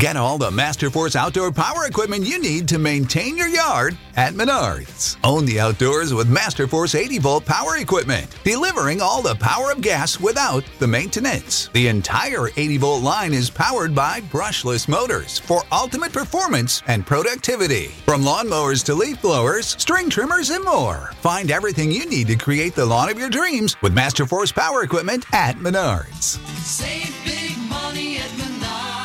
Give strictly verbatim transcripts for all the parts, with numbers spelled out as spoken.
Get all the Masterforce outdoor power equipment you need to maintain your yard at Menards. Own the outdoors with Masterforce eighty volt power equipment, delivering all the power of gas without the maintenance. The entire eighty volt line is powered by brushless motors for ultimate performance and productivity. From lawnmowers to leaf blowers, string trimmers, and more. Find everything you need to create the lawn of your dreams with Masterforce power equipment at Menards. Save big money at Menards.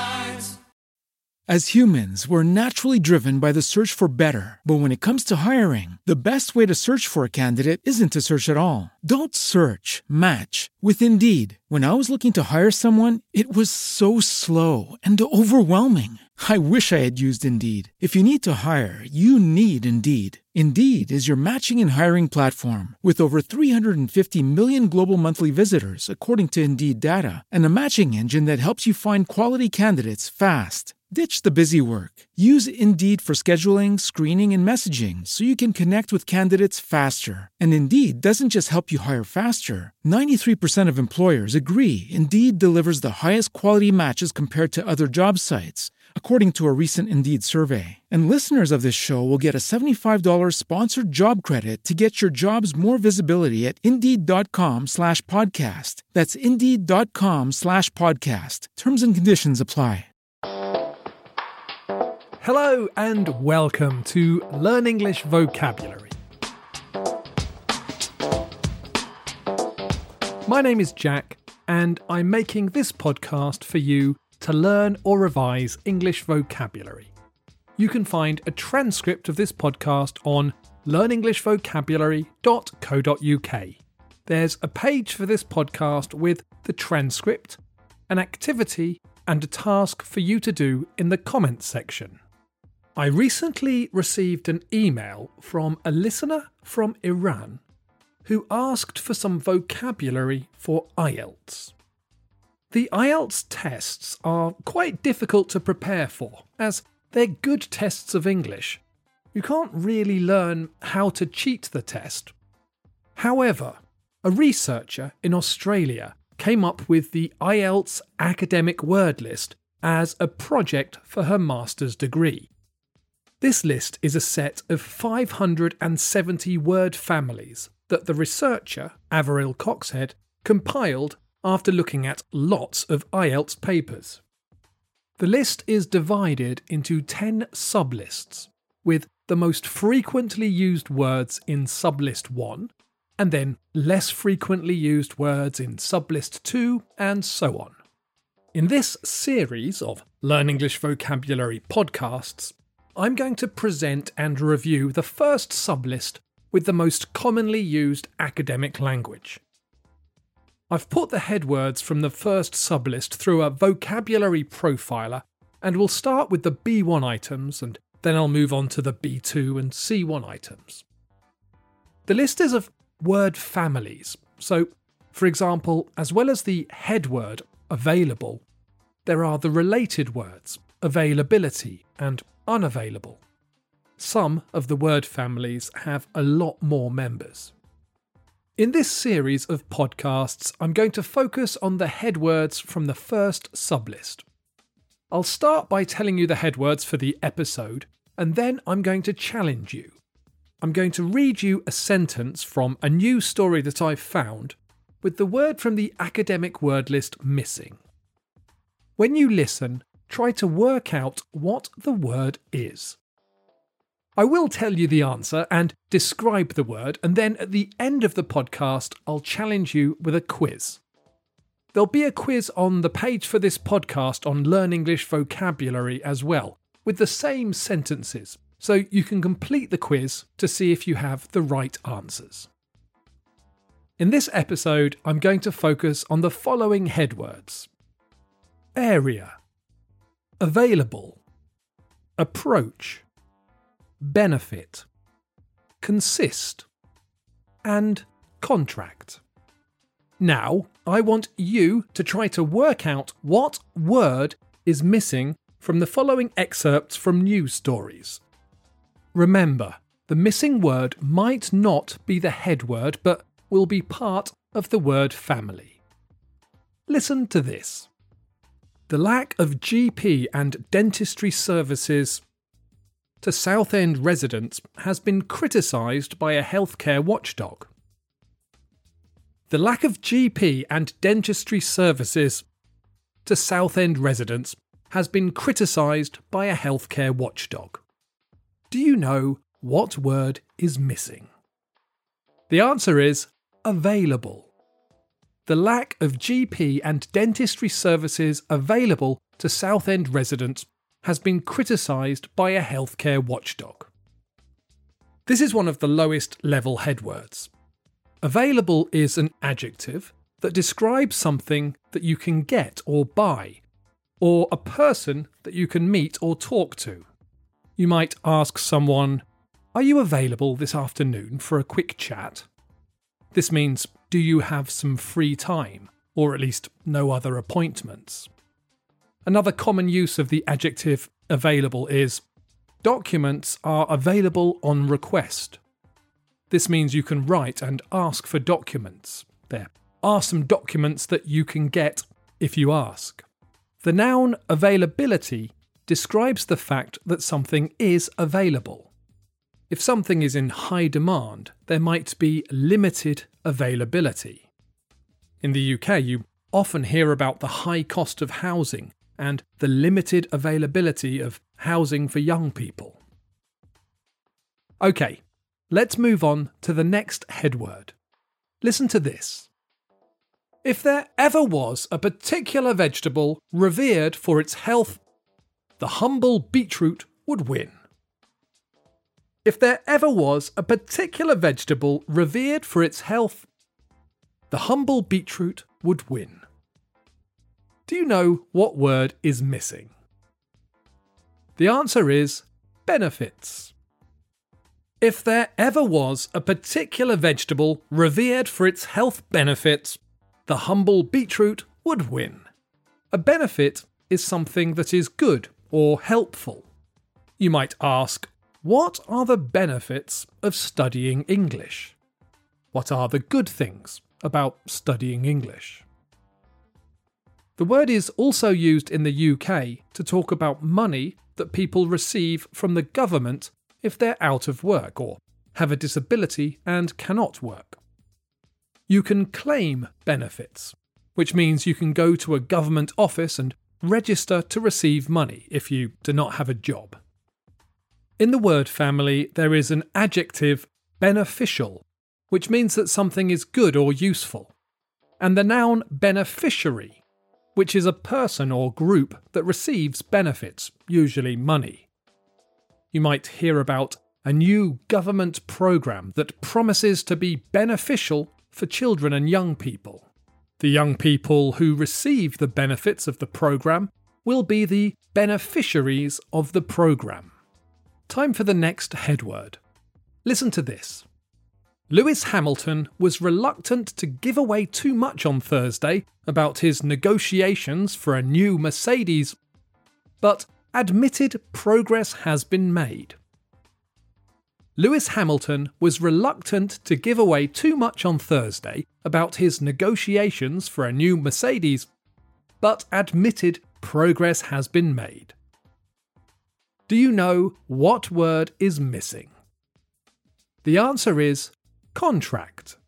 As humans, we're naturally driven by the search for better. But when it comes to hiring, the best way to search for a candidate isn't to search at all. Don't search, match with Indeed. When I was looking to hire someone, it was so slow and overwhelming. I wish I had used Indeed. If you need to hire, you need Indeed. Indeed is your matching and hiring platform with over three hundred fifty million global monthly visitors, according to Indeed data, and a matching engine that helps you find quality candidates fast. Ditch the busy work. Use Indeed for scheduling, screening, and messaging so you can connect with candidates faster. And Indeed doesn't just help you hire faster. ninety-three percent of employers agree Indeed delivers the highest quality matches compared to other job sites, according to a recent Indeed survey. And listeners of this show will get a seventy-five dollars sponsored job credit to get your jobs more visibility at Indeed.com slash podcast. That's Indeed.com slash podcast. Terms and conditions apply. Hello and welcome to Learn English Vocabulary. My name is Jack, and I'm making this podcast for you to learn or revise English vocabulary. You can find a transcript of this podcast on learn english vocabulary dot co dot uk. There's a page for this podcast with the transcript, an activity, and a task for you to do in the comments section. I recently received an email from a listener from Iran who asked for some vocabulary for I E L T S. The I E L T S tests are quite difficult to prepare for, as they're good tests of English. You can't really learn how to cheat the test. However, a researcher in Australia came up with the I E L T S academic word list as a project for her master's degree. This list is a set of five hundred seventy word families that the researcher, Averil Coxhead, compiled after looking at lots of I E L T S papers. The list is divided into ten sublists, with the most frequently used words in sublist one, and then less frequently used words in sublist two, and so on. In this series of Learn English Vocabulary podcasts, I'm going to present and review the first sublist with the most commonly used academic language. I've put the headwords from the first sublist through a vocabulary profiler, and we'll start with the B one items, and then I'll move on to the B two and C one items. The list is of word families, so, for example, as well as the headword available, there are the related words availability and unavailable. Some of the word families have a lot more members. In this series of podcasts, I'm going to focus on the headwords from the first sublist. I'll start by telling you the headwords for the episode, and then I'm going to challenge you. I'm going to read you a sentence from a new story that I've found, with the word from the academic word list missing. When you listen, try to work out what the word is. I will tell you the answer and describe the word, and then at the end of the podcast, I'll challenge you with a quiz. There'll be a quiz on the page for this podcast on Learn English Vocabulary as well, with the same sentences, so you can complete the quiz to see if you have the right answers. In this episode, I'm going to focus on the following headwords: area, available, approach, benefit, consist, and contract. Now, I want you to try to work out what word is missing from the following excerpts from news stories. Remember, the missing word might not be the headword, but will be part of the word family. Listen to this. The lack of G P and dentistry services to Southend residents has been criticised by a healthcare watchdog. The lack of G P and dentistry services to Southend residents has been criticised by a healthcare watchdog. Do you know what word is missing? The answer is available. The lack of G P and dentistry services available to Southend residents has been criticised by a healthcare watchdog. This is one of the lowest level headwords. Available is an adjective that describes something that you can get or buy, or a person that you can meet or talk to. You might ask someone, "Are you available this afternoon for a quick chat?" This means, do you have some free time, or at least no other appointments? Another common use of the adjective available is, documents are available on request. This means you can write and ask for documents. There are some documents that you can get if you ask. The noun availability describes the fact that something is available. If something is in high demand, there might be limited availability. In the U K, you often hear about the high cost of housing and the limited availability of housing for young people. Okay, let's move on to the next headword. Listen to this. If there ever was a particular vegetable revered for its health, the humble beetroot would win. If there ever was a particular vegetable revered for its health, the humble beetroot would win. Do you know what word is missing? The answer is benefits. If there ever was a particular vegetable revered for its health benefits, the humble beetroot would win. A benefit is something that is good or helpful. You might ask, what are the benefits of studying English? What are the good things about studying English? The word is also used in the U K to talk about money that people receive from the government if they're out of work or have a disability and cannot work. You can claim benefits, which means you can go to a government office and register to receive money if you do not have a job. In the word family, there is an adjective beneficial, which means that something is good or useful, and the noun beneficiary, which is a person or group that receives benefits, usually money. You might hear about a new government programme that promises to be beneficial for children and young people. The young people who receive the benefits of the programme will be the beneficiaries of the programme. Time for the next headword. Listen to this. Lewis Hamilton was reluctant to give away too much on Thursday about his negotiations for a new Mercedes, but admitted progress has been made. Lewis Hamilton was reluctant to give away too much on Thursday about his negotiations for a new Mercedes, but admitted progress has been made. Do you know what word is missing? The answer is contract.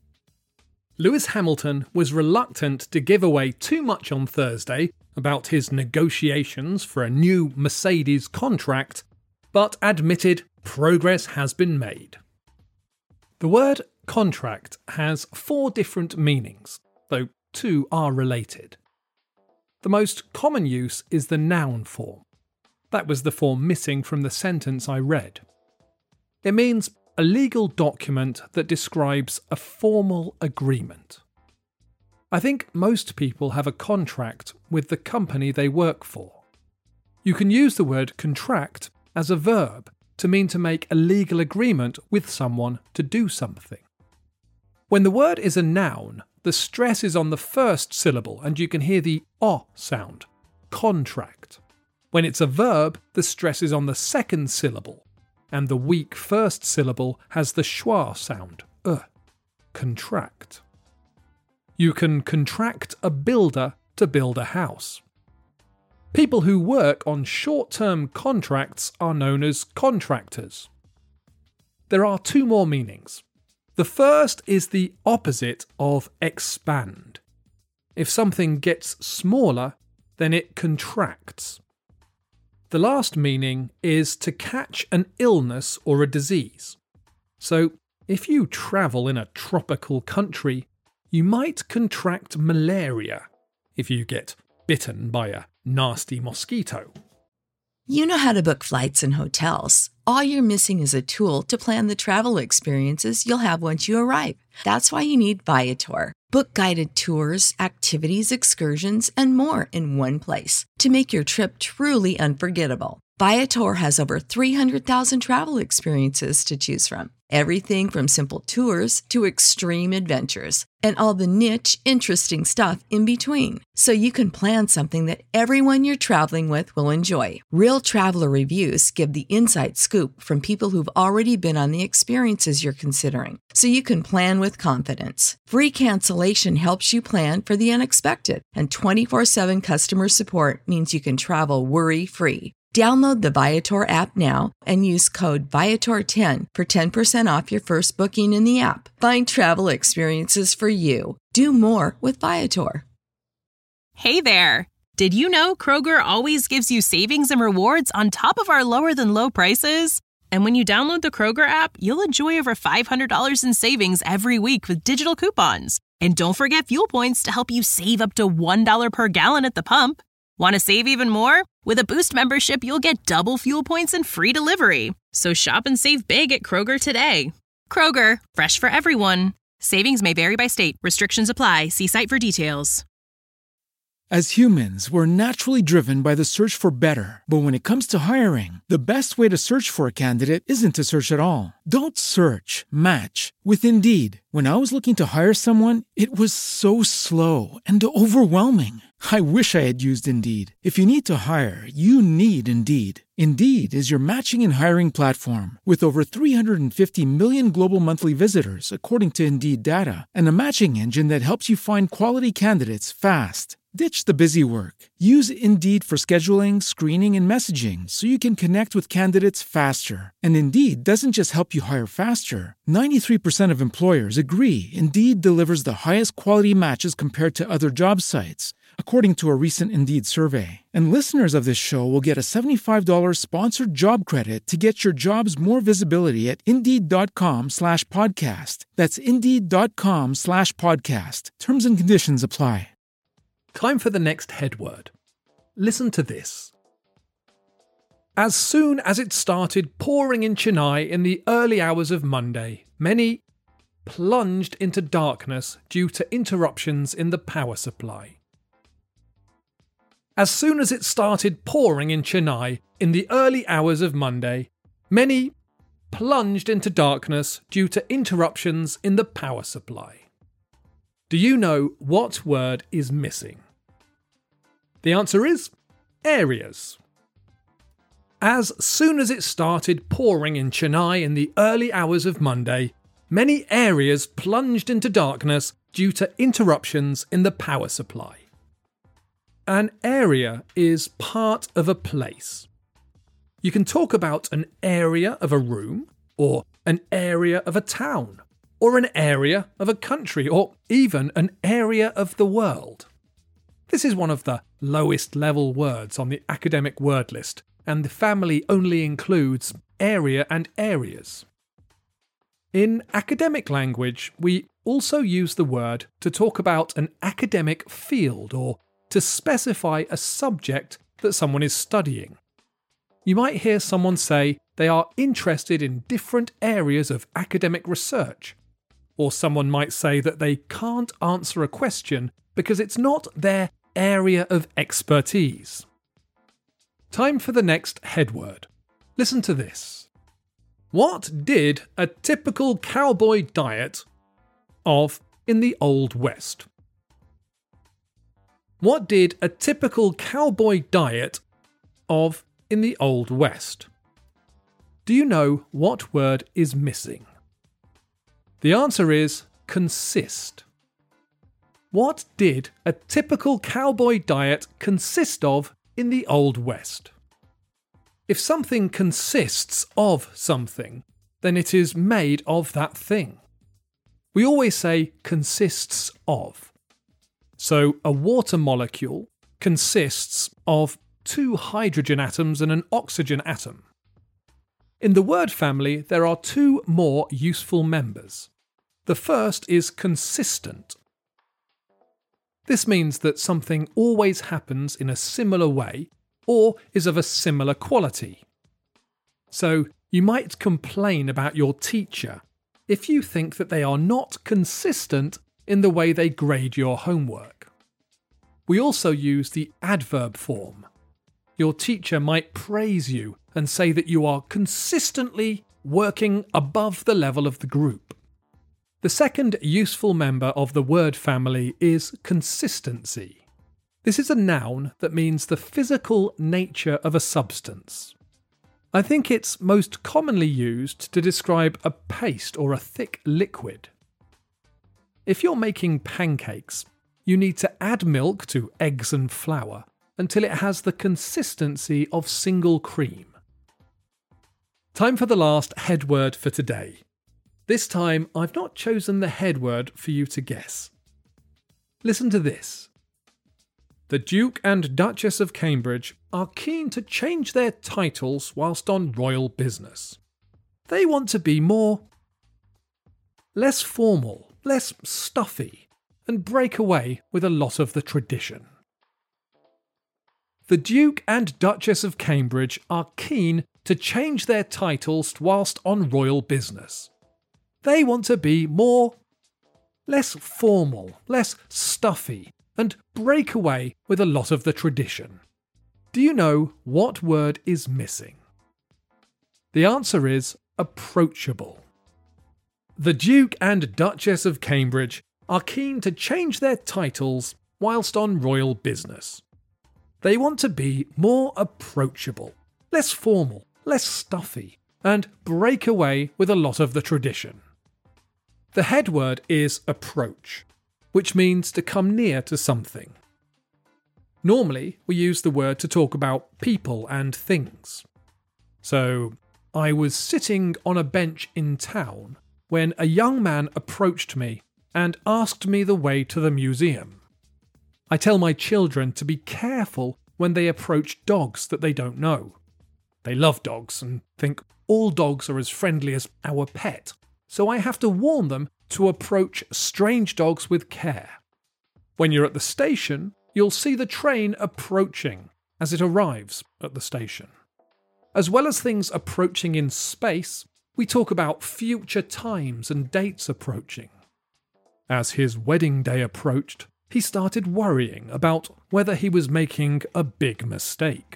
Lewis Hamilton was reluctant to give away too much on Thursday about his negotiations for a new Mercedes contract, but admitted progress has been made. The word contract has four different meanings, though two are related. The most common use is the noun form. That was the form missing from the sentence I read. It means a legal document that describes a formal agreement. I think most people have a contract with the company they work for. You can use the word contract as a verb to mean to make a legal agreement with someone to do something. When the word is a noun, the stress is on the first syllable and you can hear the o sound, contract. When it's a verb, the stress is on the second syllable, and the weak first syllable has the schwa sound, uh, contract. You can contract a builder to build a house. People who work on short-term contracts are known as contractors. There are two more meanings. The first is the opposite of expand. If something gets smaller, then it contracts. The last meaning is to catch an illness or a disease. So, if you travel in a tropical country, you might contract malaria if you get bitten by a nasty mosquito. You know how to book flights and hotels. All you're missing is a tool to plan the travel experiences you'll have once you arrive. That's why you need Viator. Book guided tours, activities, excursions, and more in one place to make your trip truly unforgettable. Viator has over three hundred thousand travel experiences to choose from. Everything from simple tours to extreme adventures and all the niche, interesting stuff in between. So you can plan something that everyone you're traveling with will enjoy. Real traveler reviews give the inside scoop from people who've already been on the experiences you're considering. So you can plan with confidence. Free cancellation helps you plan for the unexpected. And twenty-four seven customer support means you can travel worry-free. Download the Viator app now and use code Viator ten for ten percent off your first booking in the app. Find travel experiences for you. Do more with Viator. Hey there! Did you know Kroger always gives you savings and rewards on top of our lower than low prices? And when you download the Kroger app, you'll enjoy over five hundred dollars in savings every week with digital coupons. And don't forget fuel points to help you save up to one dollar per gallon at the pump. Want to save even more? With a Boost membership, you'll get double fuel points and free delivery. So shop and save big at Kroger today. Kroger, fresh for everyone. Savings may vary by state. Restrictions apply. See site for details. As humans, we're naturally driven by the search for better. But when it comes to hiring, the best way to search for a candidate isn't to search at all. Don't search, match with Indeed. When I was looking to hire someone, it was so slow and overwhelming. I wish I had used Indeed. If you need to hire, you need Indeed. Indeed is your matching and hiring platform with over three hundred fifty million global monthly visitors, according to Indeed data, and a matching engine that helps you find quality candidates fast. Ditch the busy work. Use Indeed for scheduling, screening, and messaging so you can connect with candidates faster. And Indeed doesn't just help you hire faster. ninety-three percent of employers agree Indeed delivers the highest quality matches compared to other job sites, according to a recent Indeed survey. And listeners of this show will get a seventy-five dollars sponsored job credit to get your jobs more visibility at Indeed.com slash podcast. That's Indeed.com slash podcast. Terms and conditions apply. Time for the next head word. Listen to this. As soon as it started pouring in Chennai in the early hours of Monday, many plunged into darkness due to interruptions in the power supply. As soon as it started pouring in Chennai in the early hours of Monday, many plunged into darkness due to interruptions in the power supply. Do you know what word is missing? The answer is areas. As soon as it started pouring in Chennai in the early hours of Monday, many areas plunged into darkness due to interruptions in the power supply. An area is part of a place. You can talk about an area of a room, or an area of a town, or an area of a country, or even an area of the world. This is one of the lowest level words on the academic word list, and the family only includes area and areas. In academic language, we also use the word to talk about an academic field or to specify a subject that someone is studying. You might hear someone say they are interested in different areas of academic research, or someone might say that they can't answer a question because it's not their area of expertise. Time for the next head word. Listen to this. What did a typical cowboy diet of in the Old West? What did a typical cowboy diet of in the Old West? Do you know what word is missing? The answer is consist. What did a typical cowboy diet consist of in the Old West. If something consists of something, then it is made of that thing. We always say consists of. So a water molecule consists of two hydrogen atoms and an oxygen atom. In the word family, there are two more useful members. The first is consistent. This means that something always happens in a similar way or is of a similar quality. So, you might complain about your teacher if you think that they are not consistent in the way they grade your homework. We also use the adverb form. Your teacher might praise you and say that you are consistently working above the level of the group. The second useful member of the word family is consistency. This is a noun that means the physical nature of a substance. I think it's most commonly used to describe a paste or a thick liquid. If you're making pancakes, you need to add milk to eggs and flour until it has the consistency of single cream. Time for the last head word for today. This time, I've not chosen the head word for you to guess. Listen to this. The Duke and Duchess of Cambridge are keen to change their titles whilst on royal business. They want to be more less formal, less stuffy, and break away with a lot of the tradition. The Duke and Duchess of Cambridge are keen to change their titles whilst on royal business. They want to be more less formal, less stuffy, and break away with a lot of the tradition. Do you know what word is missing? The answer is approachable. The Duke and Duchess of Cambridge are keen to change their titles whilst on royal business. They want to be more approachable, less formal, less stuffy, and break away with a lot of the tradition. The head word is approach, which means to come near to something. Normally, we use the word to talk about people and things. So, I was sitting on a bench in town when a young man approached me and asked me the way to the museum. I tell my children to be careful when they approach dogs that they don't know. They love dogs and think all dogs are as friendly as our pet, so I have to warn them to approach strange dogs with care. When you're at the station, you'll see the train approaching as it arrives at the station. As well as things approaching in space, we talk about future times and dates approaching. As his wedding day approached, he started worrying about whether he was making a big mistake.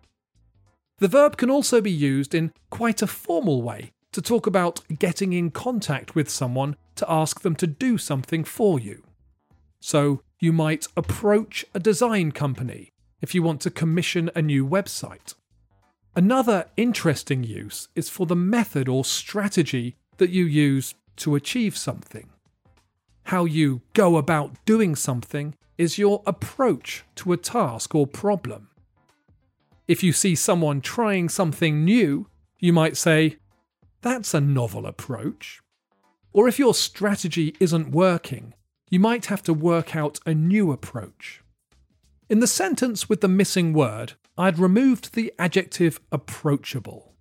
The verb can also be used in quite a formal way to talk about getting in contact with someone to ask them to do something for you. So, you might approach a design company if you want to commission a new website. Another interesting use is for the method or strategy that you use to achieve something. How you go about doing something is your approach to a task or problem. If you see someone trying something new, you might say, "That's a novel approach." Or if your strategy isn't working, you might have to work out a new approach. In the sentence with the missing word, I'd removed the adjective approachable.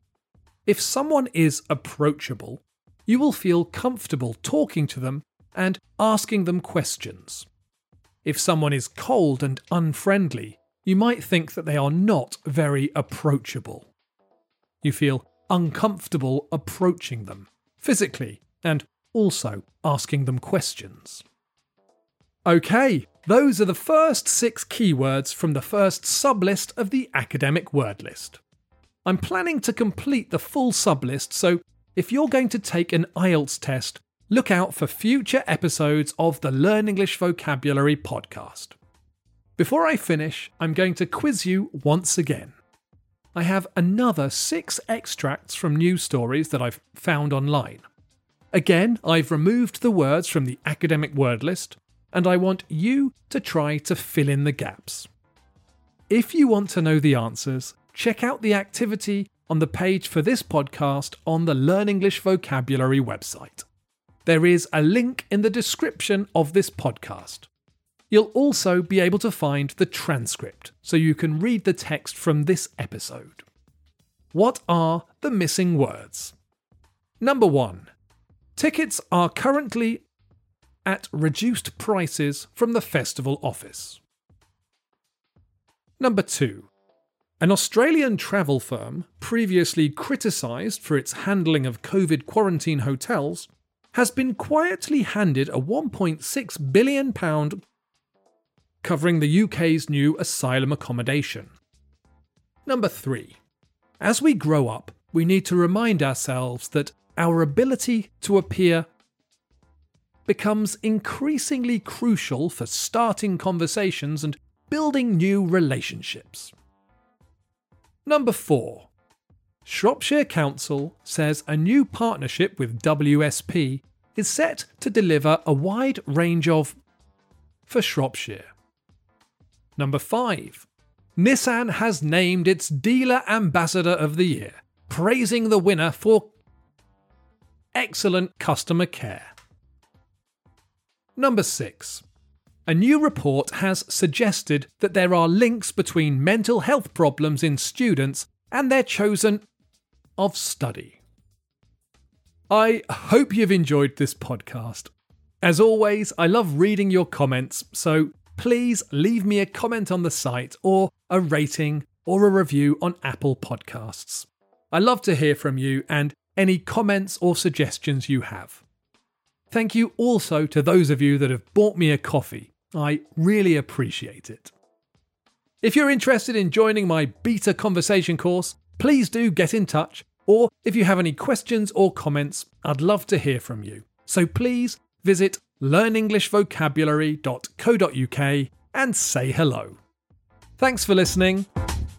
If someone is approachable, you will feel comfortable talking to them and asking them questions. If someone is cold and unfriendly, you might think that they are not very approachable. You feel uncomfortable approaching them, physically, and also asking them questions. Okay, those are the first six keywords from the first sublist of the academic word list. I'm planning to complete the full sublist, so if you're going to take an I E L T S test, look out for future episodes of the Learn English Vocabulary podcast. Before I finish, I'm going to quiz you once again. I have another six extracts from news stories that I've found online. Again, I've removed the words from the academic word list, and I want you to try to fill in the gaps. If you want to know the answers, check out the activity on the page for this podcast on the Learn English Vocabulary website. There is a link in the description of this podcast. You'll also be able to find the transcript, so you can read the text from this episode. What are the missing words? Number one. Tickets are currently at reduced prices from the festival office. Number two. An Australian travel firm, previously criticised for its handling of COVID quarantine hotels, has been quietly handed a one point six billion pounds covering the U K's new asylum accommodation. Number three. As we grow up, we need to remind ourselves that our ability to appear becomes increasingly crucial for starting conversations and building new relationships. Number four. Shropshire Council says a new partnership with W S P is set to deliver a wide range of for Shropshire. Number five. Nissan has named its Dealer Ambassador of the Year, praising the winner for excellent customer care. Number six. A new report has suggested that there are links between mental health problems in students and their chosen of study. I hope you've enjoyed this podcast. As always, I love reading your comments, so please leave me a comment on the site or a rating or a review on Apple Podcasts. I love to hear from you and any comments or suggestions you have. Thank you also to those of you that have bought me a coffee. I really appreciate it. If you're interested in joining my beta conversation course, please do get in touch, or if you have any questions or comments, I'd love to hear from you. So please visit learn english vocabulary dot co dot uk and say hello. Thanks for listening.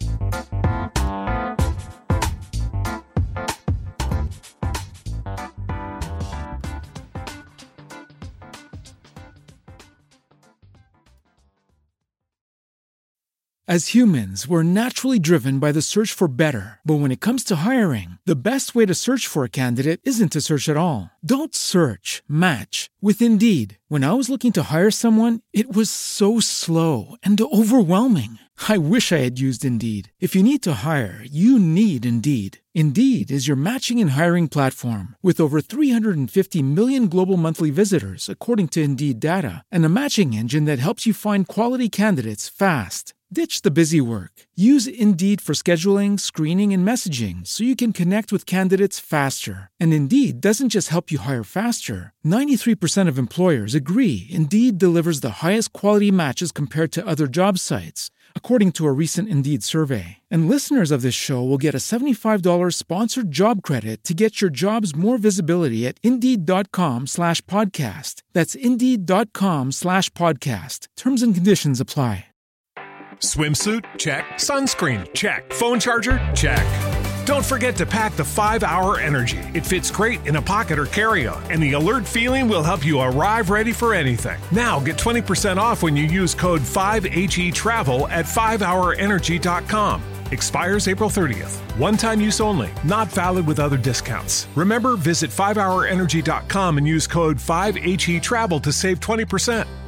As humans, we're naturally driven by the search for better. But when it comes to hiring, the best way to search for a candidate isn't to search at all. Don't search, match with Indeed. When I was looking to hire someone, it was so slow and overwhelming. I wish I had used Indeed. If you need to hire, you need Indeed. Indeed is your matching and hiring platform with over three hundred fifty million global monthly visitors, according to Indeed data, and a matching engine that helps you find quality candidates fast. Ditch the busy work. Use Indeed for scheduling, screening, and messaging so you can connect with candidates faster. And Indeed doesn't just help you hire faster. ninety-three percent of employers agree Indeed delivers the highest quality matches compared to other job sites, according to a recent Indeed survey. And listeners of this show will get a seventy-five dollars sponsored job credit to get your jobs more visibility at Indeed.com slash podcast. That's Indeed.com slash podcast. Terms and conditions apply. Swimsuit? Check. Sunscreen? Check. Phone charger? Check. Don't forget to pack the five hour Energy. It fits great in a pocket or carry-on, and the alert feeling will help you arrive ready for anything. Now get twenty percent off when you use code five H E travel at five hour energy dot com. Expires April thirtieth. One-time use only. Not valid with other discounts. Remember, visit five hour energy dot com and use code five H E travel to save twenty percent.